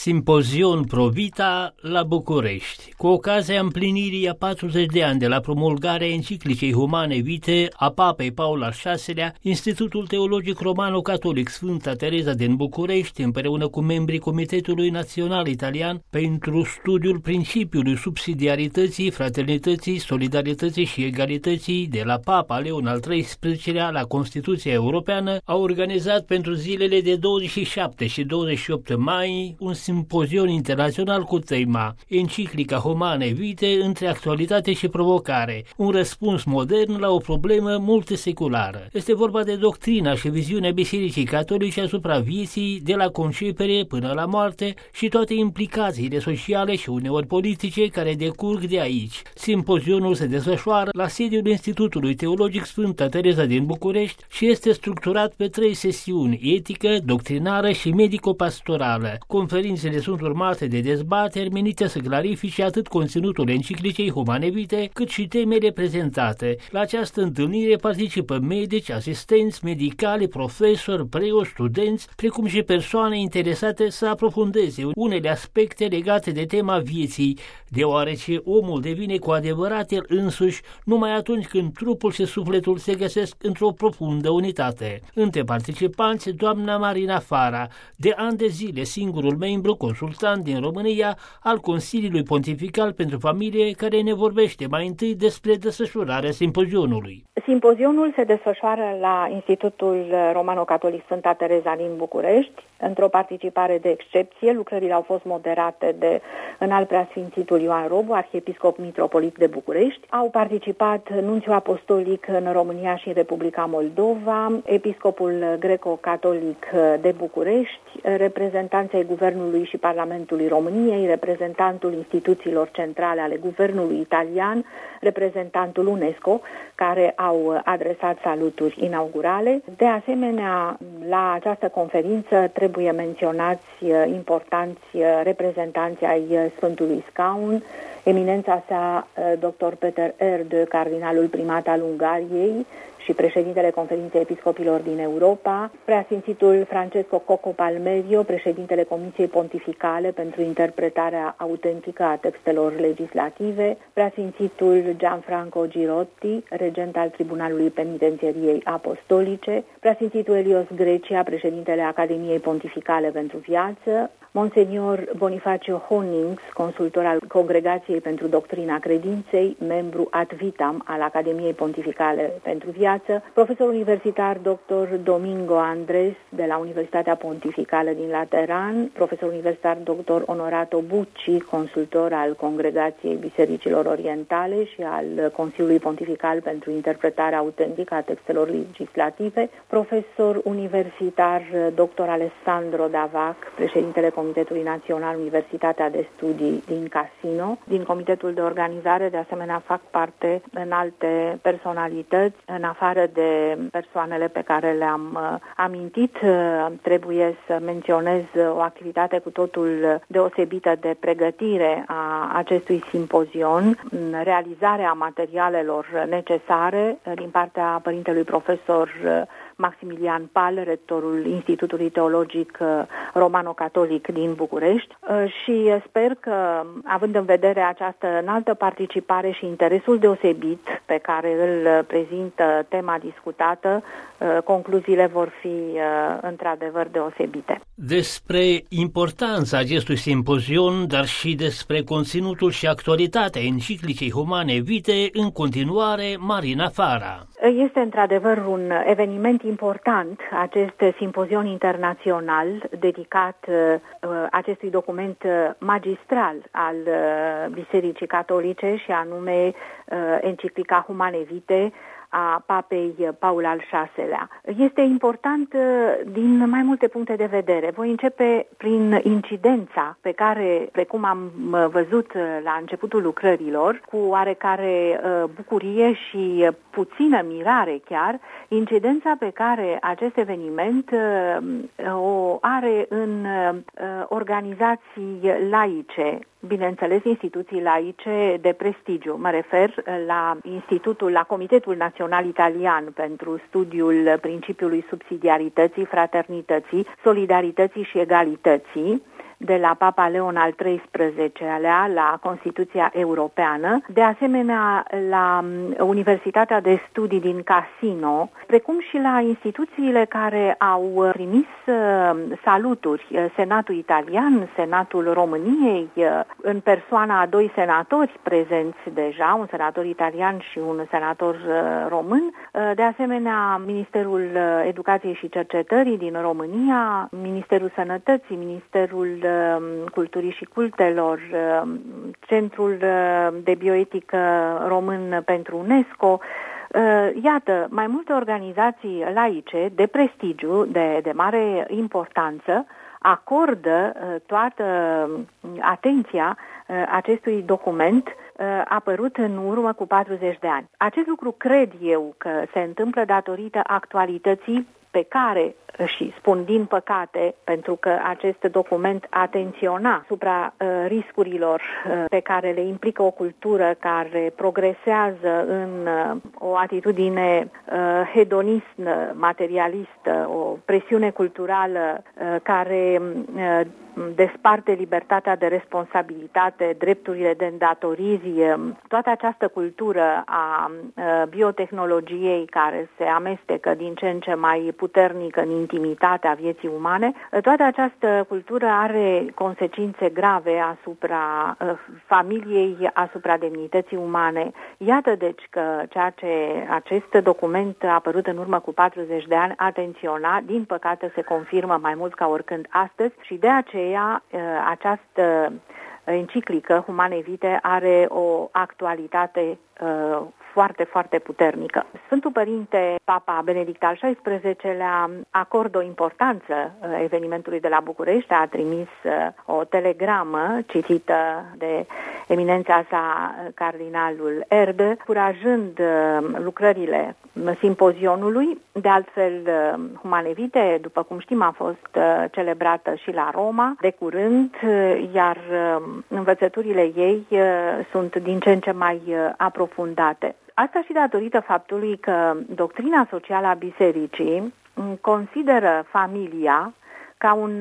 Simpozion Provita la București. Cu ocazia împlinirii a 40 de ani de la promulgarea enciclicei Humane Vitae a Papei Paul al VI-lea, Institutul Teologic Romano-Catolic Sfânta Tereza din București, împreună cu membrii Comitetului Național Italian pentru studiul principiului subsidiarității, fraternității, solidarității și egalității de la Papa Leon al XIII-lea la Constituția Europeană, a organizat pentru zilele de 27 și 28 mai un simpozion internațional cu tema Enciclica Humane Vitae între actualitate și provocare, un răspuns modern la o problemă multiseculară. Este vorba de doctrina și viziunea Bisericii Catolice asupra vieții de la concepere până la moarte și toate implicațiile sociale și uneori politice care decurg de aici. Simpozionul se desfășoară la sediul Institutului Teologic Sfânta Tereza din București și este structurat pe 3 sesiuni: etică, doctrinară și medico-pastorală. Conferințele sunt urmate de dezbateri menite să clarifice atât conținutul enciclicei Humane Vitae, cât și temele prezentate. La această întâlnire participă medici, asistenți medicali, profesori, preoți, studenți, precum și persoane interesate să aprofundeze unele aspecte legate de tema vieții, deoarece omul devine cu adevărat el însuși numai atunci când trupul și sufletul se găsesc într-o profundă unitate. Între participanți, doamna Marina Fara, de ani de zile singurul membru consultant din România al Consiliului Pontifical pentru Familie, care ne vorbește mai întâi despre desfășurarea simpozionului. Simpozionul se desfășoară la Institutul Romano-Catolic Sfânta Tereza din București, într-o participare de excepție. Lucrările au fost moderate de Înalt Preasfințitul Ioan Robu, arhiepiscop mitropolit de București. Au participat nunțiul apostolic în România și în Republica Moldova, episcopul greco-catolic de București, reprezentanții Guvernului și Parlamentului României, reprezentantul instituțiilor centrale ale Guvernului italian, reprezentantul UNESCO, care au adresat saluturi inaugurale. De asemenea, la această conferință trebuie menționați importanți reprezentanți ai Sfântului Scaun, eminența sa dr. Peter Erde, cardinalul primat al Ungariei și președintele Conferinței Episcopilor din Europa, Preasfințitul Francesco Coco Palmerio, președintele Comisiei Pontificale pentru interpretarea autentică a textelor legislative, Preasfințitul Gianfranco Girotti, regent al Tribunalului Penitenciariei Apostolice, Preasfințitul Elios Grecia, președintele Academiei Pontificale pentru Viață, Monsenior Bonifacio Honings, consultor al Congregației pentru Doctrina Credinței, membru ad vitam al Academiei Pontificale pentru Viață, profesor universitar dr. Domingo Andres de la Universitatea Pontificală din Lateran, profesor universitar dr. Onorato Bucci, consultor al Congregației Bisericilor Orientale și al Consiliului Pontifical pentru interpretarea autentică a textelor legislative, profesor universitar dr. Alessandro Davac, președintele Comitetului Național Universitatea de Studii din Casino. Din Comitetul de Organizare, de asemenea, fac parte în alte personalități, în afară de persoanele pe care le-am amintit. Trebuie să menționez o activitate cu totul deosebită de pregătire a acestui simpozion, realizarea materialelor necesare din partea părintelui profesor Maximilian Pal, rectorul Institutului Teologic Romano-Catolic din București, și sper că, având în vedere această înaltă participare și interesul deosebit pe care îl prezintă tema discutată, concluziile vor fi într-adevăr deosebite. Despre importanța acestui simpozion, dar și despre conținutul și actualitatea enciclicei Humane Vitae, în continuare, Marina Fara. Este într-adevăr un eveniment important, acest simpozion internațional dedicat acestui document magistral al Bisericii Catolice, și anume Enciclica Humane Vitae a Papei Paul al VI-lea. Este important din mai multe puncte de vedere. Voi începe prin incidența pe care, precum am văzut la începutul lucrărilor, cu oarecare bucurie și puțină mirare chiar, incidența pe care acest eveniment o are în organizații laice, bineînțeles instituții laice de prestigiu. Mă refer la Comitetul Național Italian pentru studiul principiului subsidiarității, fraternității, solidarității și egalității, de la Papa Leon al XIII-lea la Constituția Europeană, de asemenea la Universitatea de Studii din Cassino, precum și la instituțiile care au trimis saluturi, Senatul Italian, Senatul României, în persoana a 2 senatori prezenți deja, un senator italian și un senator român, de asemenea Ministerul Educației și Cercetării din România, Ministerul Sănătății, Ministerul Culturii și Cultelor, Centrul de Bioetică Român pentru UNESCO. Iată, mai multe organizații laice de prestigiu, de mare importanță, acordă toată atenția acestui document apărut în urmă cu 40 de ani. Acest lucru cred eu că se întâmplă datorită actualității pe care, și spun din păcate, pentru că acest document atenționa asupra riscurilor pe care le implică o cultură care progresează în o atitudine hedonistă, materialistă, o presiune culturală care desparte libertatea de responsabilitate, drepturile de îndatoriri, toată această cultură a biotehnologiei care se amestecă din ce în ce mai puternic în intimitatea vieții umane, toată această cultură are consecințe grave asupra familiei, asupra demnității umane. Iată deci că ceea ce acest document a apărut în urmă cu 40 de ani atenționa, din păcate se confirmă mai mult ca oricând astăzi și de aceea această enciclică Humane Vitae are o actualitate foarte, foarte puternică. Sfântul Părinte Papa Benedict al XVI-lea acordă o importanță evenimentului de la București, a trimis o telegramă citită de eminența sa cardinalul Erde, încurajând lucrările simpozionului. De altfel, Humane Vitae, după cum știm, a fost celebrată și la Roma de curând, iar învățăturile ei sunt din ce în ce mai aprofundate. Asta și datorită faptului că doctrina socială a Bisericii consideră familia ca un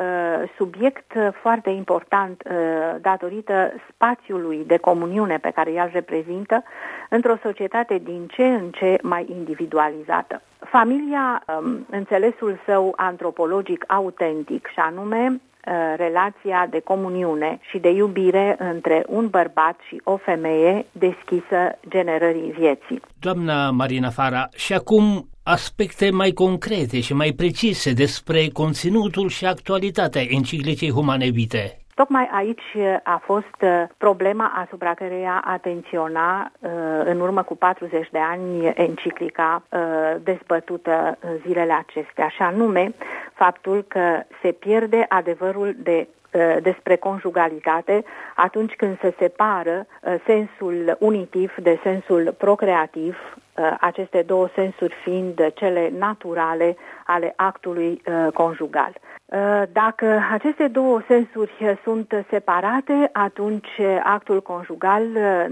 subiect foarte important datorită spațiului de comuniune pe care ea îl reprezintă într-o societate din ce în ce mai individualizată. Familia, înțelesul său antropologic autentic, și anume relația de comuniune și de iubire între un bărbat și o femeie deschisă generării vieții. Doamna Marina Fara, și acum aspecte mai concrete și mai precise despre conținutul și actualitatea enciclicei Humane Vitae. Tocmai aici a fost problema asupra căreia atenționa în urmă cu 40 de ani enciclica dezbătută zilele acestea, și anume faptul că se pierde adevărul despre conjugalitate atunci când se separă sensul unitiv de sensul procreativ, aceste două sensuri fiind cele naturale ale actului conjugal. Dacă aceste două sensuri sunt separate, atunci actul conjugal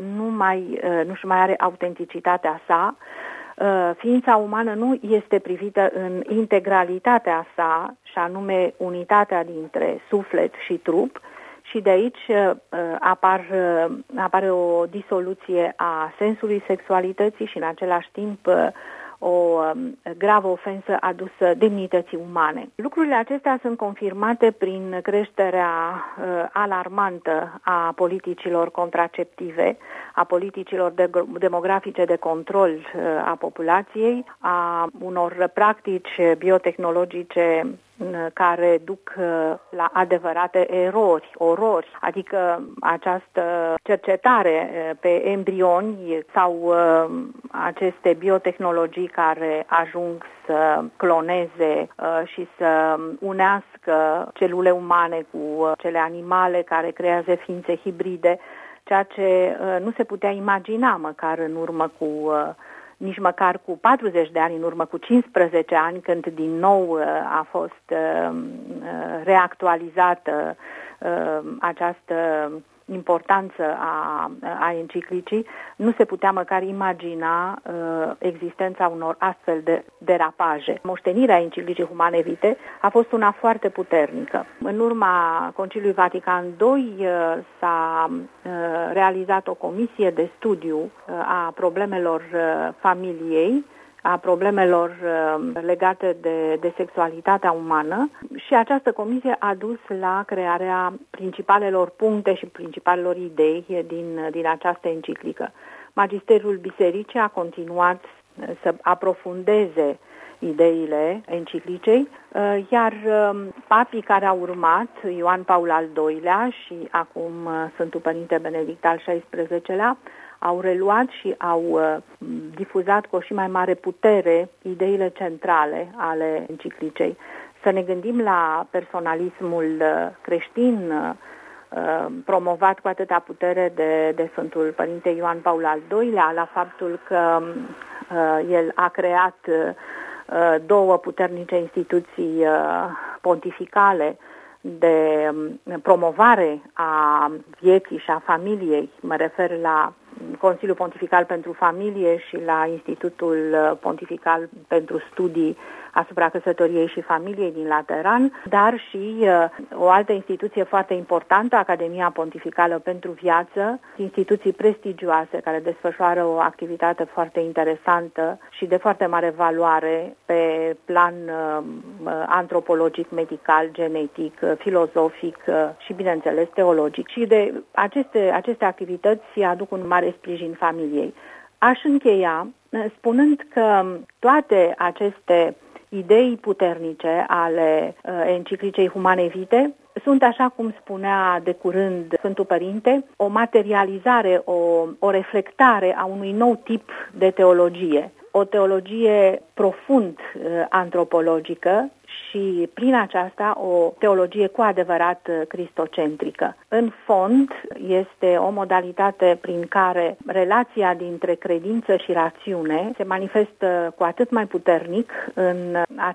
nu-și mai are autenticitatea sa. Ființa umană nu este privită în integralitatea sa, și anume unitatea dintre suflet și trup, și de aici apare o disoluție a sensului sexualității și în același timp o gravă ofensă adusă demnității umane. Lucrurile acestea sunt confirmate prin creșterea alarmantă a politicilor contraceptive, a politicilor demografice de control a populației, a unor practici biotehnologice care duc la adevărate orori, adică această cercetare pe embrioni sau aceste biotehnologii care ajung să cloneze și să unească celule umane cu cele animale, care creează ființe hibride, ceea ce nu se putea imagina măcar în urmă cu nici măcar cu 40 de ani, în urmă cu 15 ani, când din nou a fost reactualizată această importanță a enciclicii, nu se putea măcar imagina existența unor astfel de derapaje. Moștenirea enciclicii Humane Vitae a fost una foarte puternică. În urma Conciliului Vatican II s-a realizat o comisie de studiu a problemelor familiei, a problemelor legate de sexualitatea umană și această comisie a dus la crearea principalelor puncte și principalelor idei din această enciclică. Magisteriul Bisericii a continuat să aprofundeze ideile enciclicei, iar papii care au urmat, Ioan Paul al II-lea și acum Sfântul Părinte Benedict al XVI-lea, au reluat și au difuzat cu o și mai mare putere ideile centrale ale enciclicei. Să ne gândim la personalismul creștin promovat cu atâta putere de Sfântul Părinte Ioan Paul al II-lea, la faptul că el a creat două puternice instituții pontificale de promovare a vieții și a familiei. Mă refer la Consiliul Pontifical pentru Familie și la Institutul Pontifical pentru Studii asupra căsătoriei și familiei din Lateran, dar și o altă instituție foarte importantă, Academia Pontificală pentru Viață, instituții prestigioase care desfășoară o activitate foarte interesantă și de foarte mare valoare pe plan antropologic, medical, genetic, filozofic și, bineînțeles, teologic. Și de aceste activități aduc un mare sprijin familiei. Aș încheia spunând că toate aceste idei puternice ale enciclicei Humane Vitae sunt, așa cum spunea de curând Sfântul Părinte, o materializare, o reflectare a unui nou tip de teologie. O teologie profund antropologică și prin aceasta o teologie cu adevărat cristocentrică. În fond, este o modalitate prin care relația dintre credință și rațiune se manifestă cu atât mai puternic în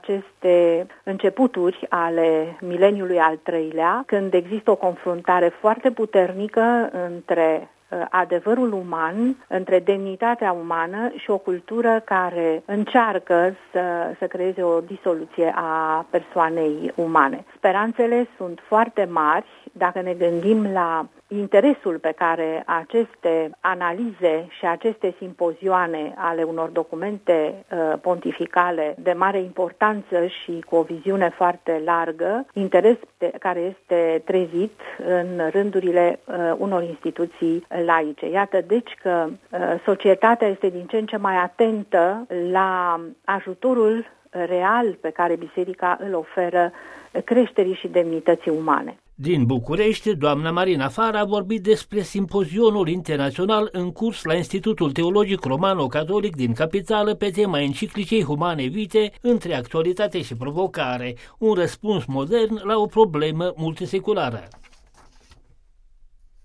aceste începuturi ale mileniului al III-lea, când există o confruntare foarte puternică între adevărul uman, între demnitatea umană și o cultură care încearcă să creeze o disoluție a persoanei umane. Speranțele sunt foarte mari dacă ne gândim la interesul pe care aceste analize și aceste simpozioane ale unor documente pontificale de mare importanță și cu o viziune foarte largă, interes care este trezit în rândurile unor instituții laice. Iată deci că societatea este din ce în ce mai atentă la ajutorul real pe care Biserica îl oferă creșterii și demnității umane. Din București, doamna Marina Fara a vorbit despre simpozionul internațional în curs la Institutul Teologic Romano-Catolic din capitală pe tema enciclicei Humane Vitae, între actualitate și provocare, un răspuns modern la o problemă multiseculară.